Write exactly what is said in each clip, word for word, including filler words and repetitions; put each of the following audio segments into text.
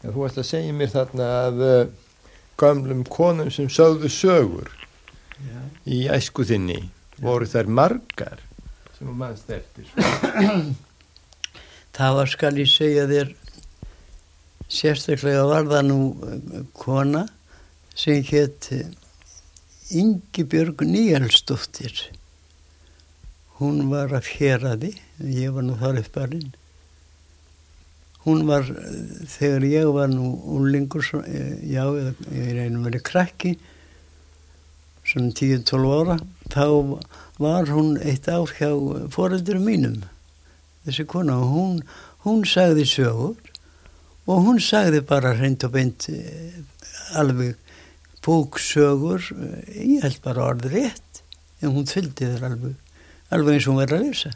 Þú varst að segja mér þarna að uh, gömlum konum sem sögðu sögur Já. í æsku þinni, voru þær margar sem þú manst eftir? Það var, skal ég segja þér, sérstaklega var það nú kona sem hét Ingibjörg Níelsdóttir. Hún var af Héraði, ég var nú þar upp barinn. Hún var, þegar ég var nú unglingur, já, ég er einu verið krakki, svona tíu til tólf ára, þá var hún eitt ár hjá foreldrum mínum, þessi kona, og hún, hún sagði sögur, og hún sagði bara hreint og beint alveg bóksögur, ég held bara orð rétt, en hún fylgdi þér alveg, alveg eins og hún verið að lesa.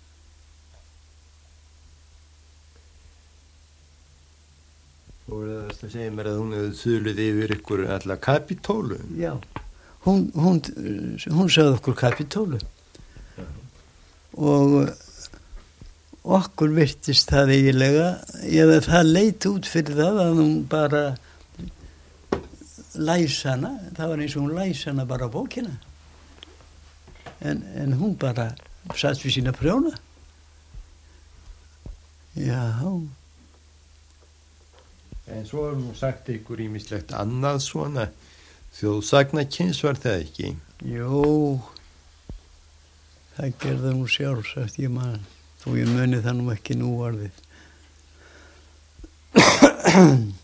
Og það segir mér að hún hefði þulið yfir ykkur alla Kapítólu. Já, hún, hún, hún sagði okkur Kapítólu. Já. Og okkur virtist það eiginlega, eða það leit út fyrir það að hún bara læsa hana, það var eins og hún læsa hana bara á bókina. En, en hún bara satt við sína prjóna. Já. En svo er nú sagt ykkur ýmislegt annað svona þjóðsagnakyns, var það ekki? Jó, það gerði nú sjálfsagt, ég man, þó ég muni það nú ekki nú orðið.